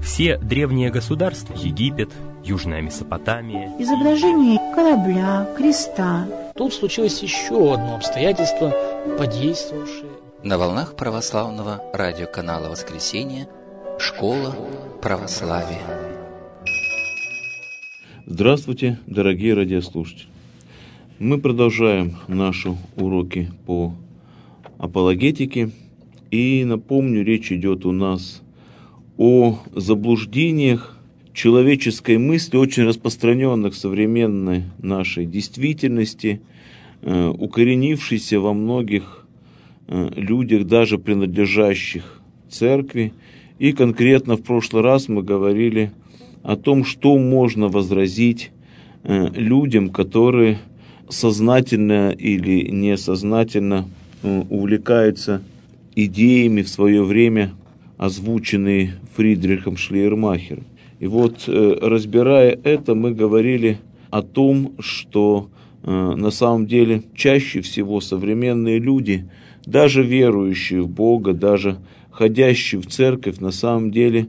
Все древние государства, Египет, Южная Месопотамия, изображение корабля, креста. Тут случилось еще одно обстоятельство, подействовавшее. На волнах православного радиоканала «Воскресенье» «Школа православия». Здравствуйте, дорогие радиослушатели! Мы продолжаем наши уроки по апологетике. И напомню, речь идет у нас о заблуждениях человеческой мысли, очень распространенных в современной нашей действительности, укоренившейся во многих людях, даже принадлежащих церкви. И конкретно в прошлый раз мы говорили о том, что можно возразить людям, которые сознательно или несознательно увлекаются идеями в свое время, озвученные Фридрихом Шлейермахером. И вот, разбирая это, мы говорили о том, что на самом деле чаще всего современные люди, даже верующие в Бога, даже ходящие в церковь, на самом деле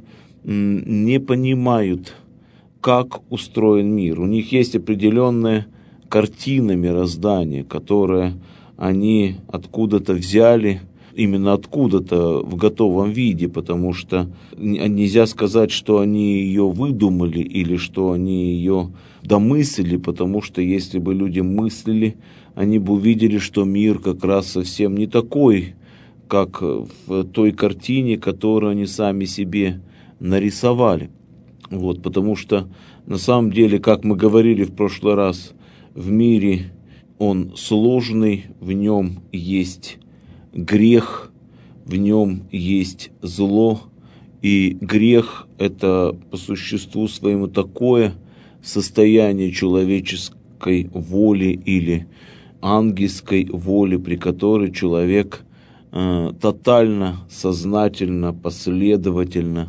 не понимают, как устроен мир. У них есть определенная картина мироздания, которую они откуда-то взяли, именно откуда-то в готовом виде, потому что нельзя сказать, что они ее выдумали или что они ее домыслили, потому что если бы люди мыслили, они бы увидели, что мир как раз совсем не такой, как в той картине, которую они сами себе нарисовали. Вот, потому что на самом деле, как мы говорили в прошлый раз, в мире он сложный, в нем есть грех, в нем есть зло, и грех – это по существу своему такое состояние человеческой воли или ангельской воли, при которой человек тотально, сознательно, последовательно,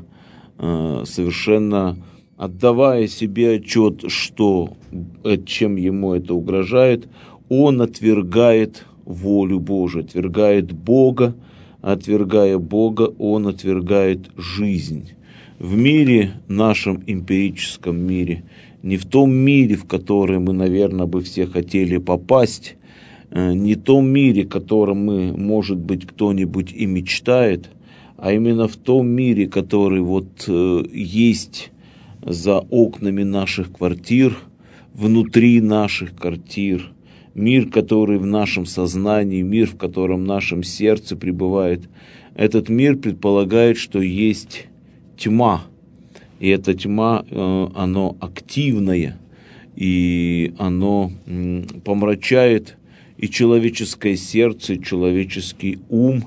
совершенно отдавая себе отчет, что, чем ему это угрожает, он отвергает волю Божию, отвергает Бога, отвергая Бога, он отвергает жизнь. В мире, нашем эмпирическом мире, не в том мире, в который мы, наверное, бы все хотели попасть, не в том мире, в котором мы, может быть, кто-нибудь и мечтает, а именно в том мире, который вот есть за окнами наших квартир, внутри наших квартир, мир, который в нашем сознании, мир, в котором в нашем сердце пребывает. Этот мир предполагает, что есть тьма, и эта тьма, оно активное, и оно помрачает и человеческое сердце, и человеческий ум,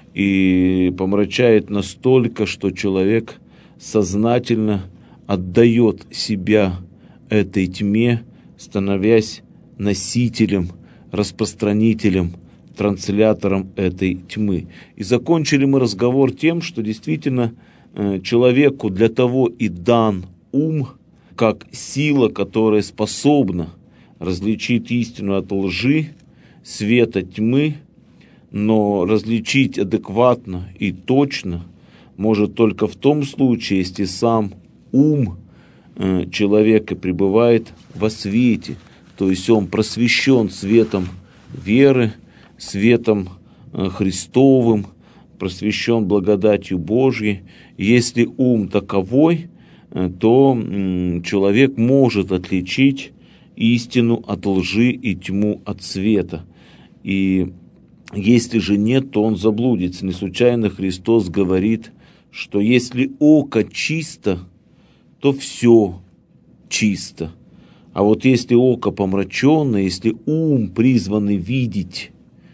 и помрачает настолько, что человек сознательно отдает себя этой тьме, становясь носителем, распространителем, транслятором этой тьмы. И закончили мы разговор тем, что действительно человеку для того и дан ум, как сила, которая способна различить истину от лжи, свет от тьмы, но различить адекватно и точно может только в том случае, если сам ум человека пребывает во свете, то есть он просвещен светом веры, светом Христовым, просвещен благодатью Божьей. Если ум таковой, то человек может отличить истину от лжи и тьму от света. И если же нет, то он заблудится. Не случайно Христос говорит, что если око чисто, то все чисто. А вот если око помраченное, если ум, призванный видеть,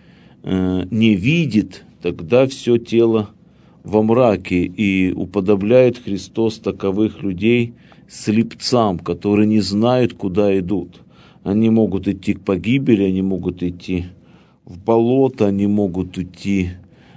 не видит, тогда все тело во мраке. И уподобляет Христос таковых людей слепцам, которые не знают, куда идут. Они могут идти к погибели, они могут идти в болото, они могут идти,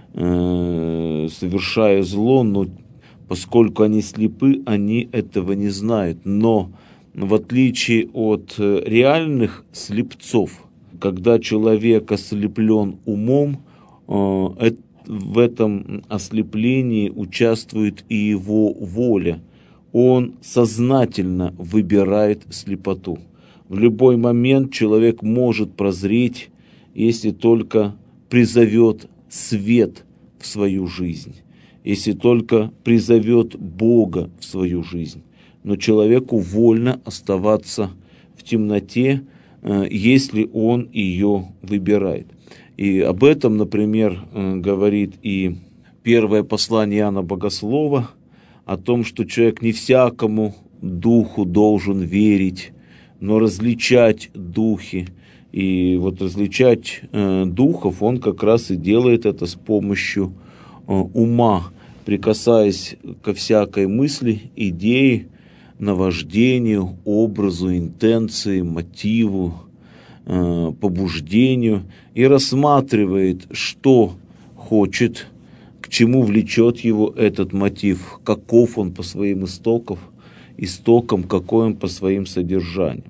совершая зло, но поскольку они слепы, они этого не знают. Но в отличие от реальных слепцов, когда человек ослеплен умом, в этом ослеплении участвует и его воля, он сознательно выбирает слепоту. В любой момент человек может прозреть, если только призовет свет в свою жизнь, если только призовет Бога в свою жизнь. Но человеку вольно оставаться в темноте, если он ее выбирает. И об этом, например, говорит и первое послание Иоанна Богослова, о том, что человек не всякому духу должен верить, но различать духи. И вот различать духов он как раз и делает это с помощью ума, прикасаясь ко всякой мысли, идее, наваждению, образу, интенции, мотиву, побуждению, и рассматривает, что хочет, к чему влечет его этот мотив, каков он по своим истокам, какой он по своим содержаниям.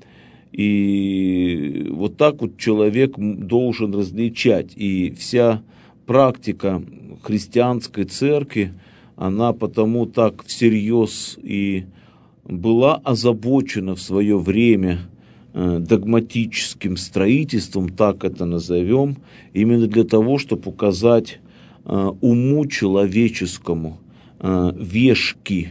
И вот так вот человек должен различать. И вся практика христианской церкви, она потому так всерьез и была озабочена в свое время догматическим строительством, так это назовем, именно для того, чтобы указать уму человеческому вешки,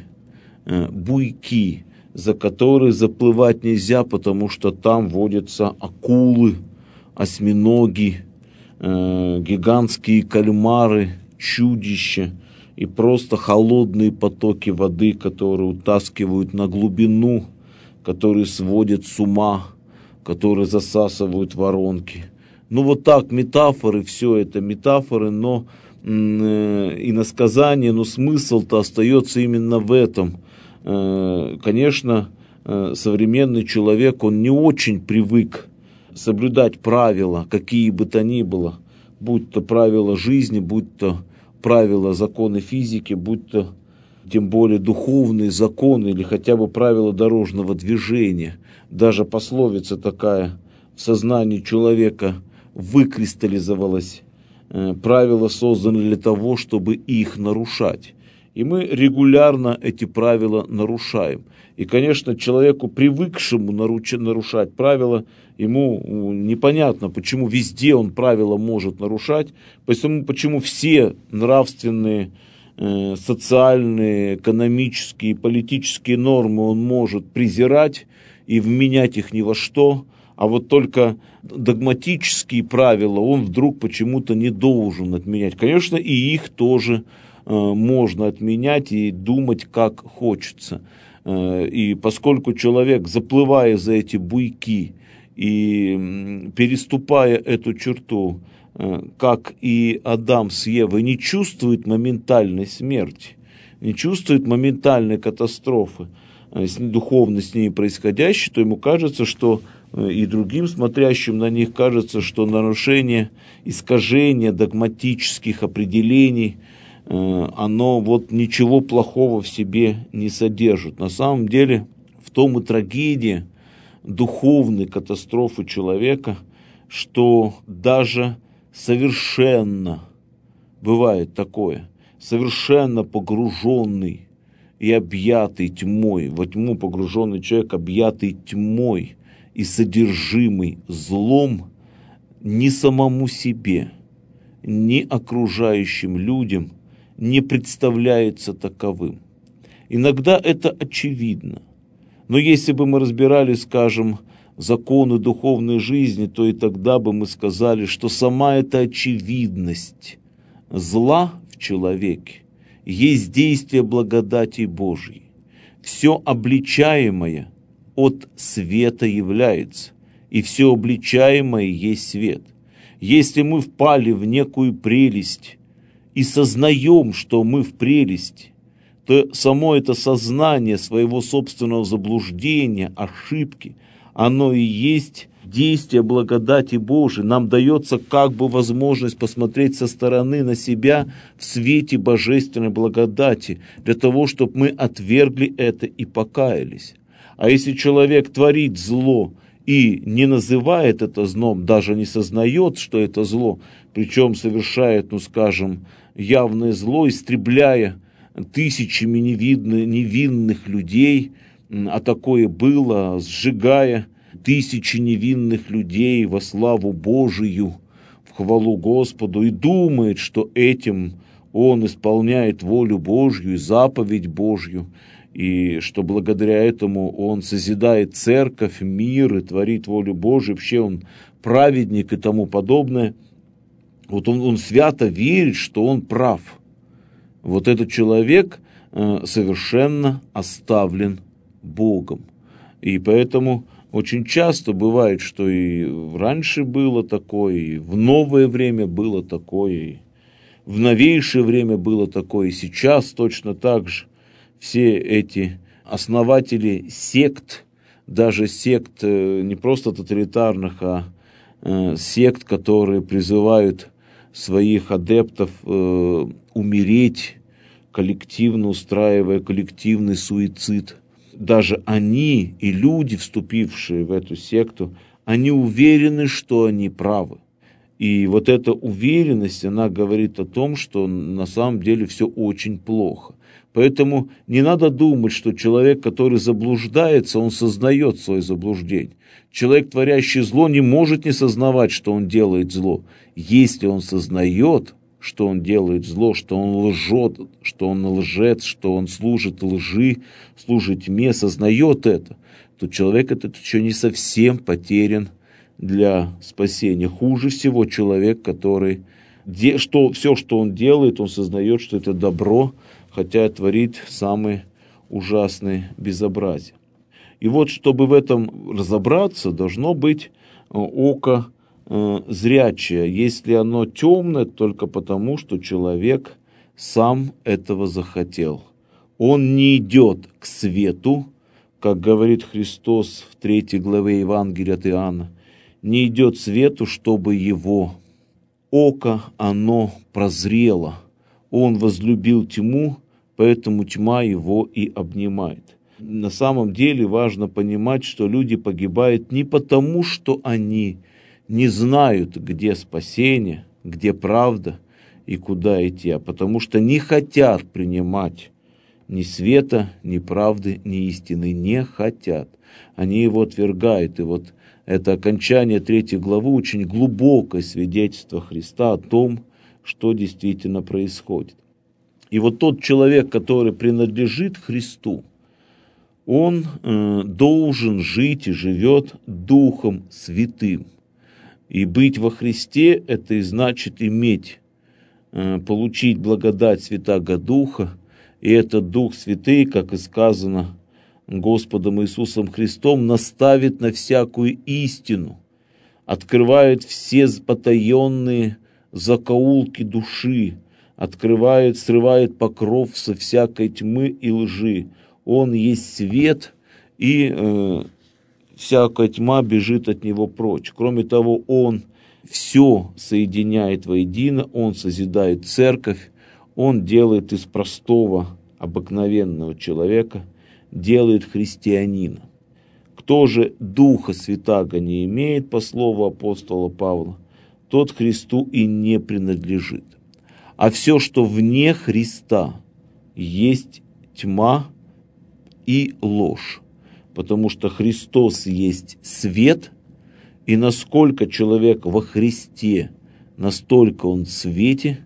буйки, за которые заплывать нельзя, потому что там водятся акулы, осьминоги, гигантские кальмары, чудища и просто холодные потоки воды, которые утаскивают на глубину, которые сводят с ума, которые засасывают воронки. Ну вот так, метафоры, все это метафоры, но иносказание, но смысл-то остается именно в этом. Конечно, современный человек, он не очень привык соблюдать правила, какие бы то ни было, будь то правила жизни, будь то правила законы физики, будь то тем более духовные законы или хотя бы правила дорожного движения. Даже пословица такая в сознании человека выкристаллизовалась. Правила созданы для того, чтобы их нарушать. И мы регулярно эти правила нарушаем. И, конечно, человеку, привыкшему нарушать правила, ему непонятно, почему везде он правила может нарушать, почему все нравственные, социальные, экономические, политические нормы он может презирать и вменять их ни во что, а вот только догматические правила он вдруг почему-то не должен отменять. Конечно, и их тоже можно отменять и думать, как хочется. И поскольку человек, заплывая за эти буйки и переступая эту черту, как и Адам с Евой, не чувствует моментальной смерти, не чувствует моментальной катастрофы, духовно с ними происходящей, то ему кажется, что и другим смотрящим на них кажется, что нарушение, искажение догматических определений, оно вот ничего плохого в себе не содержит. На самом деле в том и трагедия духовной катастрофы человека, что даже совершенно, бывает такое, совершенно погруженный и объятый тьмой, во тьму погруженный человек, объятый тьмой и содержимый злом, ни самому себе, ни окружающим людям не представляется таковым. Иногда это очевидно. Но если бы мы разбирали, скажем, законы духовной жизни, то и тогда бы мы сказали, что сама эта очевидность зла в человеке есть действие благодати Божьей. Все обличаемое от света является, и все обличаемое есть свет. Если мы впали в некую прелесть и сознаем, что мы в прелести, то само это сознание своего собственного заблуждения, ошибки, оно и есть действие благодати Божией. Нам дается как бы возможность посмотреть со стороны на себя в свете божественной благодати, для того, чтобы мы отвергли это и покаялись. А если человек творит зло и не называет это злом, даже не сознает, что это зло, причем совершает, скажем, явное зло, истребляя тысячами невинных людей, а такое было, сжигая тысячи невинных людей во славу Божию, в хвалу Господу, и думает, что этим он исполняет волю Божью и заповедь Божью, и что благодаря этому он созидает церковь, мир и творит волю Божию, вообще он праведник и тому подобное. Вот он свято верит, что он прав. Вот этот человек совершенно оставлен Богом. И поэтому очень часто бывает, что и раньше было такое, и в новое время было такое, и в новейшее время было такое, и сейчас точно так же. Все эти основатели сект, даже сект не просто тоталитарных, а сект, которые призывают своих адептов умереть, коллективно устраивая коллективный суицид. Даже они и люди, вступившие в эту секту, они уверены, что они правы. И вот эта уверенность, она говорит о том, что на самом деле все очень плохо. Поэтому не надо думать, что человек, который заблуждается, он сознает свое заблуждение. Человек, творящий зло, не может не сознавать, что он делает зло. Если он сознает, что он делает зло, что он лжет, что он лжец, что он служит лжи, служит тьме, сознает это, то человек этот еще не совсем потерян для спасения. Хуже всего человек, который все, что он делает, он сознает, что это добро, хотя творит самые ужасные безобразия. И вот, чтобы в этом разобраться, должно быть око зрячее. Если оно темное, только потому, что человек сам этого захотел. Он не идет к свету, как говорит Христос в 3 главе Евангелия от Иоанна, не идет к свету, чтобы его око, оно прозрело. Он возлюбил тьму, поэтому тьма его и обнимает. На самом деле важно понимать, что люди погибают не потому, что они не знают, где спасение, где правда и куда идти, а потому что не хотят принимать ни света, ни правды, ни истины, не хотят. Они его отвергают. И вот это окончание 3 главы очень глубокое свидетельство Христа о том, что действительно происходит. И вот тот человек, который принадлежит Христу, он должен жить и живет Духом Святым. И быть во Христе – это и значит получить благодать Святаго Духа. И этот Дух Святый, как и сказано Господом Иисусом Христом, наставит на всякую истину, открывает все потаенные закоулки души, открывает, срывает покров со всякой тьмы и лжи. Он есть свет, и всякая тьма бежит от него прочь. Кроме того, он все соединяет воедино, он созидает церковь, он делает из простого, обыкновенного человека, делает христианина. Кто же Духа Святаго не имеет, по слову апостола Павла, тот Христу и не принадлежит. А все, что вне Христа, есть тьма и ложь. Потому что Христос есть свет, и насколько человек во Христе, настолько он в свете.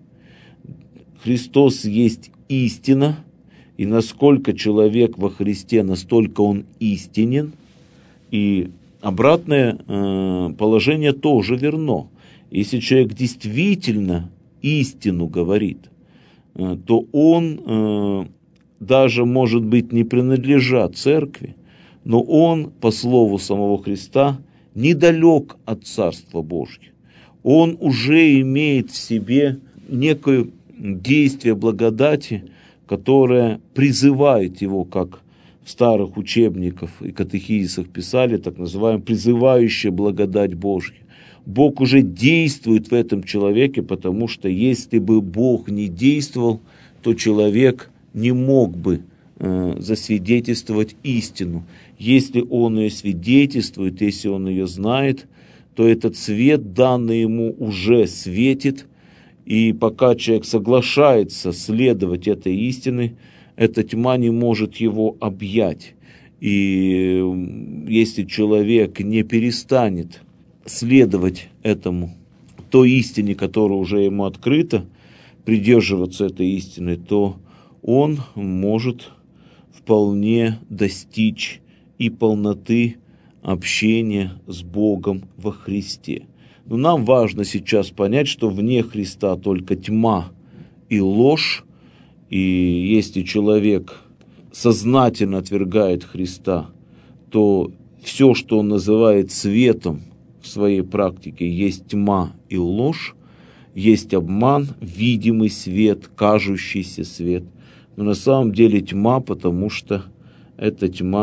Христос есть истина, и насколько человек во Христе, настолько он истинен. И обратное положение тоже верно. Если человек действительно истину говорит, то он даже, может быть, не принадлежа церкви, но он, по слову самого Христа, недалек от Царства Божьего. Он уже имеет в себе некое действие благодати, которое призывает его, как в старых учебниках и катехизисах писали, так называемая призывающая благодать Божья. Бог уже действует в этом человеке, потому что если бы Бог не действовал, то человек не мог бы засвидетельствовать истину. Если он ее свидетельствует, если он ее знает, то этот свет, данный ему, уже светит, И пока человек соглашается следовать этой истине, эта тьма не может его объять. И если человек не перестанет следовать этому, той истине, которая уже ему открыта, придерживаться этой истины, то он может вполне достичь и полноты общения с Богом во Христе. Но нам важно сейчас понять, что вне Христа только тьма и ложь, и если человек сознательно отвергает Христа, то все, что он называет светом в своей практике, есть тьма и ложь, есть обман, видимый свет, кажущийся свет. Но на самом деле тьма, потому что это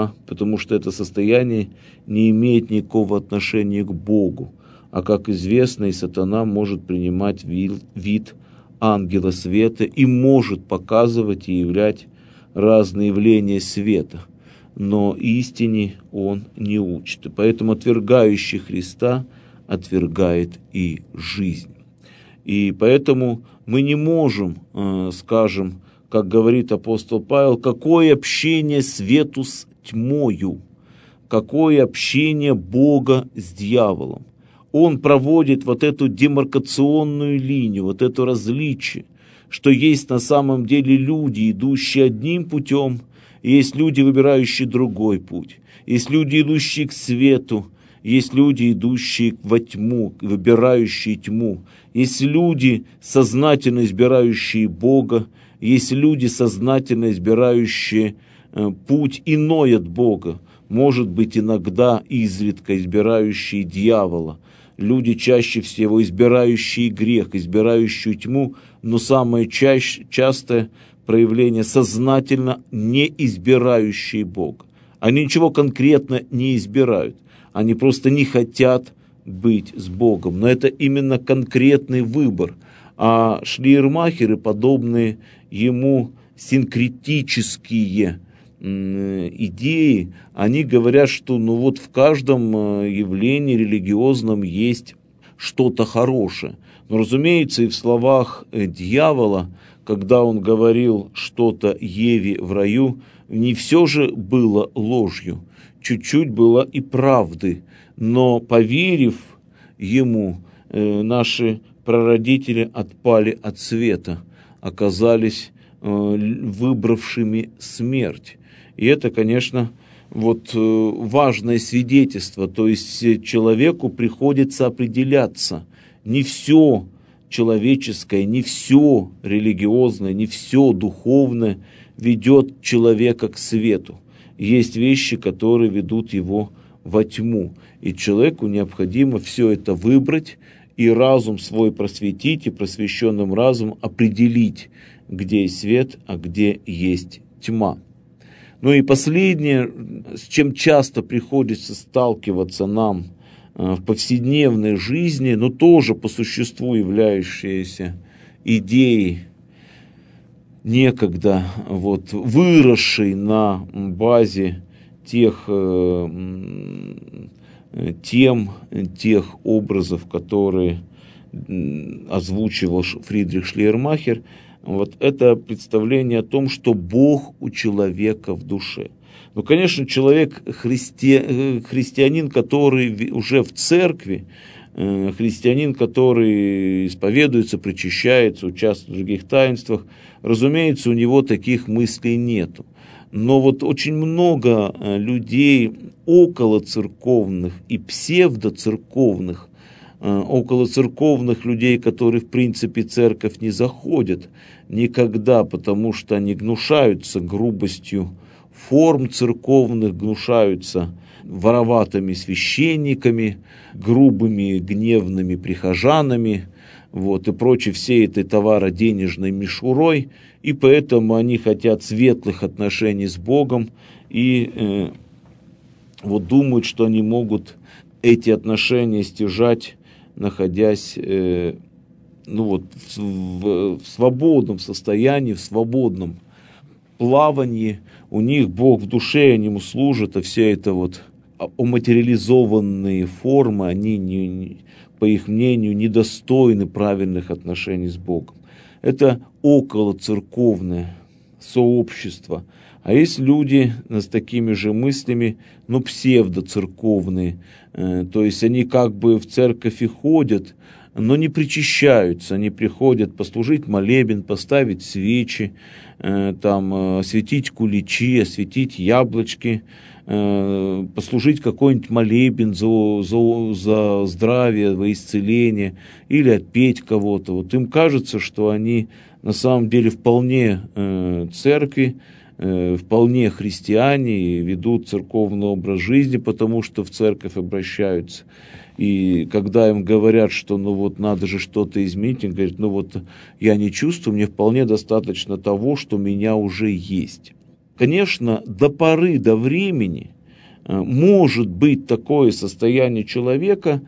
состояние не имеет никакого отношения к Богу. А как известно, и сатана может принимать вид ангела света и может показывать и являть разные явления света. Но истине он не учит. И поэтому отвергающий Христа отвергает и жизнь. И поэтому мы не можем, скажем, как говорит апостол Павел, какое общение свету с тьмою, какое общение Бога с дьяволом. Он проводит вот эту демаркационную линию, вот это различие, что есть на самом деле люди, идущие одним путем, и есть люди, выбирающие другой путь. Есть люди, идущие к свету, есть люди, идущие во тьму, выбирающие тьму. Есть люди, сознательно избирающие Бога, есть люди, сознательно избирающие путь иной от Бога, может быть, иногда изредка избирающие дьявола. Люди, чаще всего избирающие грех, избирающие тьму, но самое частое проявление сознательно не избирающие Бога. Они ничего конкретно не избирают, они просто не хотят быть с Богом, но это именно конкретный выбор. А шлиермахеры, подобные ему синкретические идеи, они говорят, что в каждом явлении религиозном есть что-то хорошее. Но, разумеется, и в словах дьявола, когда он говорил что-то Еве в раю, не все же было ложью, чуть-чуть было и правды. Но, поверив ему, наши прародители отпали от света, оказались выбравшими смерть. И это, конечно, важное свидетельство. То есть человеку приходится определяться. Не все человеческое, не все религиозное, не все духовное ведет человека к свету. Есть вещи, которые ведут его во тьму. И человеку необходимо все это выбрать и разум свой просветить, и просвещенным разумом определить, где есть свет, а где есть тьма. Ну и последнее, с чем часто приходится сталкиваться нам в повседневной жизни, но тоже по существу являющиеся идеей, некогда выросшей на базе тех тем, тех образов, которые озвучивал Фридрих Шлиермахер, это представление о том, что Бог у человека в душе. Ну, конечно, человек, христианин, который уже в церкви, христианин, который исповедуется, причащается, участвует в других таинствах, разумеется, у него таких мыслей нету. Но очень много людей околоцерковных и псевдоцерковных, околоцерковных людей, которые в принципе церковь не заходят никогда, потому что они гнушаются грубостью форм церковных, гнушаются вороватыми священниками, грубыми гневными прихожанами, и прочей всей этой товаро-денежной мишурой, и поэтому они хотят светлых отношений с Богом и думают, что они могут эти отношения стяжать, находясь в свободном состоянии, в свободном плавании. У них Бог в душе, они ему служат, а все это оматериализованные формы, они по их мнению, недостойны правильных отношений с Богом. Это околоцерковное сообщество. А есть люди с такими же мыслями, но псевдоцерковные. То есть они как бы в церковь и ходят, но не причащаются. Они приходят послужить молебен, поставить свечи, там, осветить куличи, осветить яблочки, послужить какой-нибудь молебен за здравие, во исцеление или отпеть кого-то. Вот им кажется, что они на самом деле вполне церкви, вполне христиане и ведут церковный образ жизни, потому что в церковь обращаются. И когда им говорят, что ну вот надо же что-то изменить, он говорит, ну вот я не чувствую, мне вполне достаточно того, что у меня уже есть. Конечно, до поры до времени может быть такое состояние человека,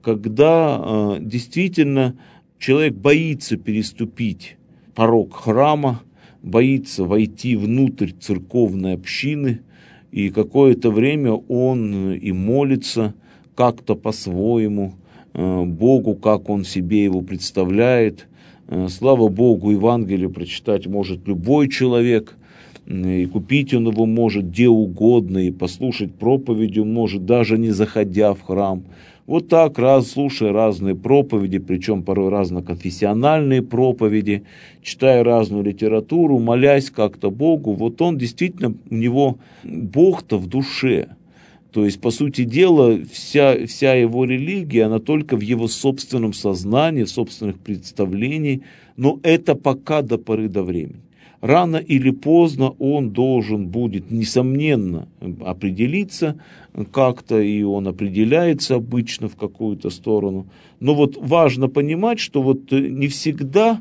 когда действительно человек боится переступить порог храма, боится войти внутрь церковной общины, и какое-то время он и молится как-то по-своему Богу, как он себе его представляет. Слава Богу, Евангелие прочитать может любой человек, и купить он его может где угодно, и послушать проповедь он может, даже не заходя в храм. Вот так, слушая разные проповеди, причем порой разноконфессиональные проповеди, читая разную литературу, молясь как-то Богу, вот он действительно, у него Бог-то в душе. То есть, по сути дела, вся его религия, она только в его собственном сознании, в собственных представлениях, но это пока до поры до времени. Рано или поздно он должен будет, несомненно, определиться как-то, и он определяется обычно в какую-то сторону. Но вот важно понимать, что вот не всегда,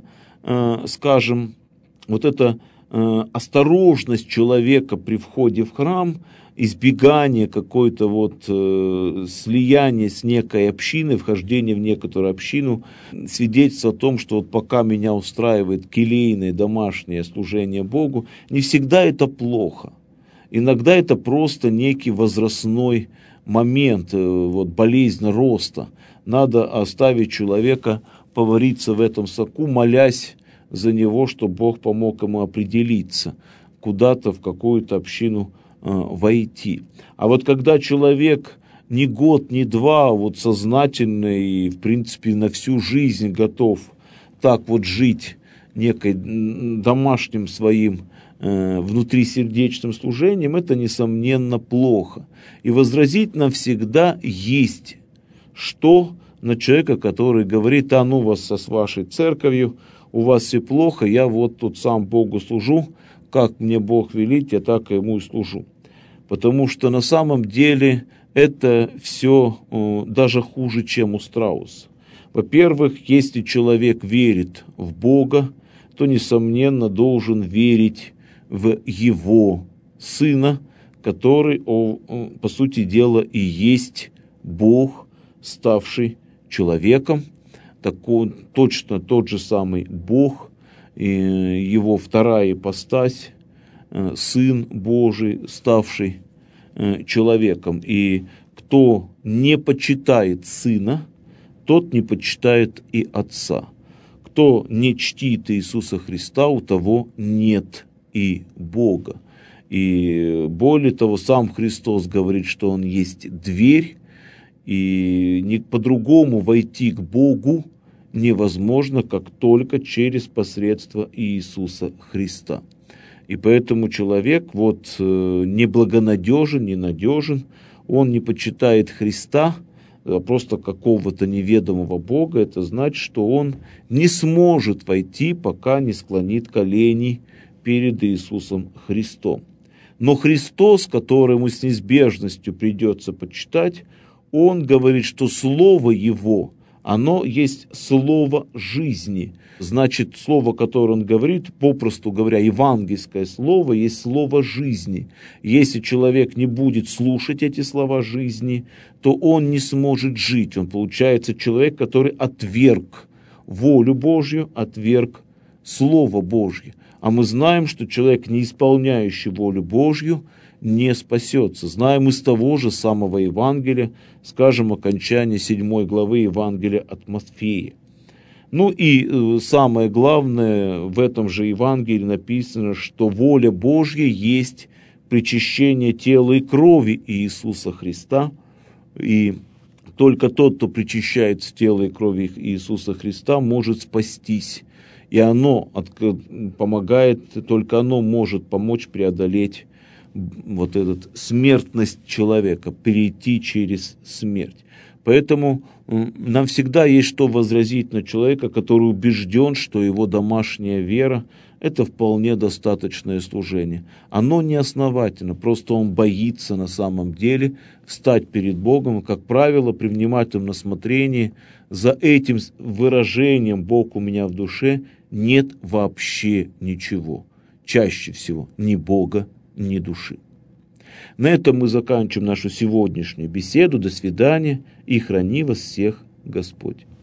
скажем, вот эта осторожность человека при входе в храм, избегание какой-то вот слияния с некой общиной, вхождение в некоторую общину, свидетельство о том, что вот пока меня устраивает келейное домашнее служение Богу, не всегда это плохо. Иногда это просто некий возрастной момент, вот болезнь роста. Надо оставить человека повариться в этом соку, молясь за него, чтобы Бог помог ему определиться, куда-то в какую-то общину войти. А вот когда человек ни год, ни два вот сознательно и, в принципе, на всю жизнь готов так вот жить неким домашним своим внутрисердечным служением, это, несомненно, плохо. И возразить нам всегда есть что на человека, который говорит, ну вас с вашей церковью, у вас все плохо, я вот тут сам Богу служу, как мне Бог велит, я так ему и служу. Потому что на самом деле это все даже хуже, чем у Страуса. Во-первых, если человек верит в Бога, то, несомненно, должен верить в Его Сына, который, по сути дела, и есть Бог, ставший человеком. Точно тот же самый Бог, и Его вторая ипостась, Сын Божий, ставший человеком. И кто не почитает Сына, тот не почитает и Отца. Кто не чтит Иисуса Христа, у того нет и Бога. И более того, сам Христос говорит, что Он есть дверь, и по-другому войти к Богу невозможно, как только через посредство Иисуса Христа. И поэтому человек неблагонадежен, ненадежен, он не почитает Христа, а просто какого-то неведомого Бога. Это значит, что он не сможет войти, пока не склонит колени перед Иисусом Христом. Но Христос, которому с неизбежностью придется почитать, он говорит, что Слово Его, оно есть слово жизни. Значит, слово, которое он говорит, попросту говоря, евангельское слово, есть слово жизни. Если человек не будет слушать эти слова жизни, то он не сможет жить. Он получается человек, который отверг волю Божью, отверг Слово Божье. А мы знаем, что человек, не исполняющий волю Божью, не спасется. Знаем из того же самого Евангелия, скажем, окончание 7 главы Евангелия от Матфея. Ну и самое главное, в этом же Евангелии написано, что воля Божья есть причащение тела и крови Иисуса Христа, и только тот, кто причащается тела и крови Иисуса Христа, может спастись. И оно помогает, только оно может помочь преодолеть вот эту смертность человека, перейти через смерть. Поэтому нам всегда есть что возразить на человека, который убежден, что его домашняя вера – это вполне достаточное служение. Оно не основательно, просто он боится на самом деле встать перед Богом. И, как правило, при внимательном рассмотрении за этим выражением «Бог у меня в душе» нет вообще ничего. Чаще всего ни Бога, ни души. На этом мы заканчиваем нашу сегодняшнюю беседу. До свидания, и храни вас всех Господь.